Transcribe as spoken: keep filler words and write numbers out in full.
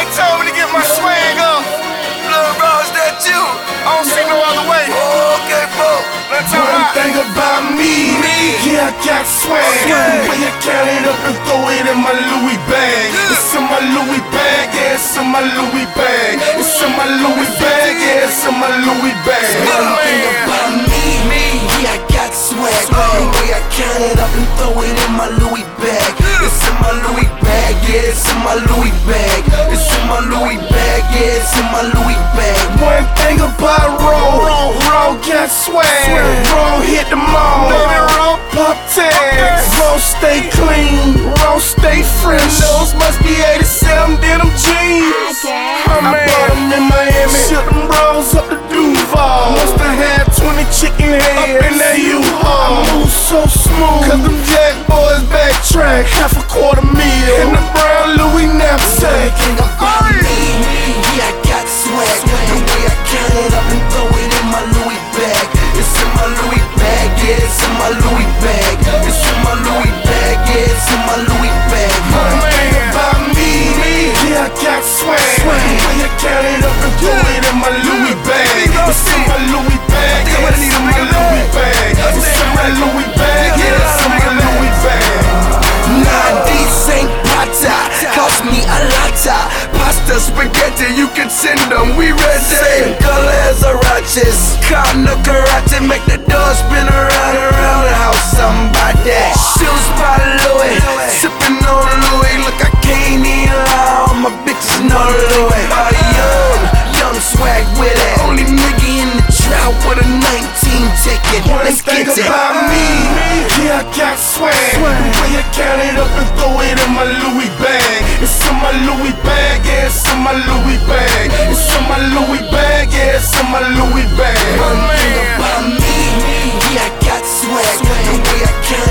told me to get my swag up. Lil' bro, is that you? I don't see no other way. Oh, okay, bro. Let's talk about. One thing about me, me, yeah, I got swag. The way I count it up and throw it in my Louis bag. It's in my Louis bag, yeah, it's in my Louis bag. It's in my Louis bag, yeah, it's in my Louis bag. One thing about me, me, yeah, I got swag. The way I count it up and throw it in my Louis bag. It's in my Louis bag, yeah, it's in my Louis bag. It's in my Louis bag, yeah, it's in my Louis bag. One thing about Ro, Ro got swag. Ro hit the mall, baby, Ro pop tags. Ro stay clean, Ro stay fresh. Those must be eighty-seven denim jeans. I bought them in Miami, shipped them Rolls up to Duval. Musta had twenty chicken heads up in that U-Haul. I move so smooth, cause them Jack boys backtrack. Half a quarter meal in the brown Louis knapsack. One thing about me, yeah, I got swag. The way I count it up and throw it in my Louis bag. It's in my Louis bag, yeah, it's in my Louis bag. It's in my Louis bag, yeah, it's in my Louis bag. One thing about me, yeah, I got swag. The way I count it up and throw it in my Louis bag. It's in my Louis bag, yeah, it's in my Louis bag. It's in my Louis bag, yeah, it's in my Louis bag. Nah, these ain't pata, cost me a lotta. Pasta, spaghetti, you can send them, we ready. Same color as a righteous. Car no karate, make the door spin around, around the house. Something about that. Shoes by Louis, sippin' on Louis. Look, I can't even lie, all my bitches know Louis. Uh, young, young swag with it. Only nigga in the trap with a nineteen ticket. One Let's thing get it. about me, yeah, I got swag. The way I count it up and throw it in my Louis bag. It's in my Louis bag, yeah, it's in my Louis bag. It's in my Louis bag, yeah, it's in my Louis bag. One thing about me, yeah, I got swag. The way I count